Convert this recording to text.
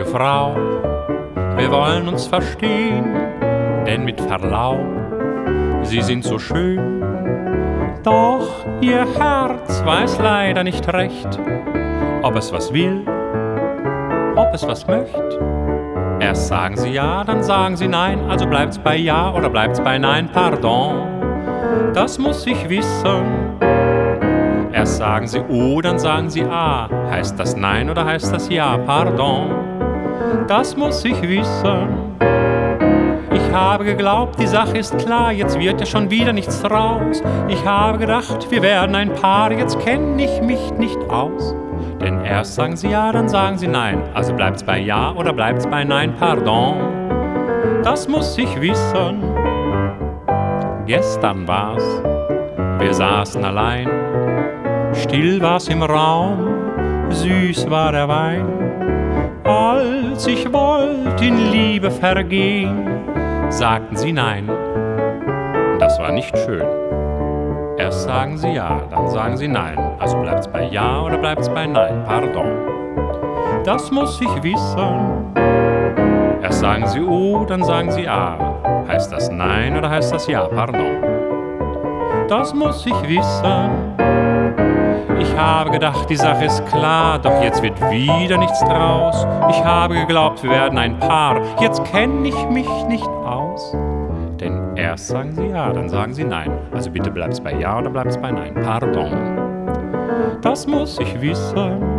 Frau, wir wollen uns verstehen, denn mit Verlaub, Sie sind so schön. Doch Ihr Herz weiß leider nicht recht, ob es was will, ob es was möcht. Erst sagen Sie ja, dann sagen Sie nein, also bleibt's bei ja oder bleibt's bei nein, pardon. Das muss ich wissen. Erst sagen Sie O, dann sagen Sie A. Heißt das Nein oder heißt das Ja? Pardon, das muss ich wissen. Ich habe geglaubt, die Sache ist klar, jetzt wird ja schon wieder nichts draus. Ich habe gedacht, wir werden ein Paar, jetzt kenne ich mich nicht aus. Denn erst sagen Sie Ja, dann sagen Sie Nein. Also bleibt's bei Ja oder bleibt's bei Nein? Pardon, das muss ich wissen. Gestern war's, wir saßen allein. Still war's im Raum, süß war der Wein. Als ich wollt in Liebe vergehen, sagten Sie nein. Das war nicht schön. Erst sagen Sie ja, dann sagen Sie nein. Also bleibt's bei ja oder bleibt's bei nein? Pardon, das muss ich wissen. Erst sagen Sie O, dann sagen Sie A. Heißt das nein oder heißt das ja? Pardon, das muss ich wissen. Ich habe gedacht, die Sache ist klar, doch jetzt wird wieder nichts draus. Ich habe geglaubt, wir werden ein Paar, jetzt kenne ich mich nicht aus. Denn erst sagen Sie ja, dann sagen Sie nein. Also bitte bleibt's bei ja oder bleibt's bei nein? Pardon, das muss ich wissen.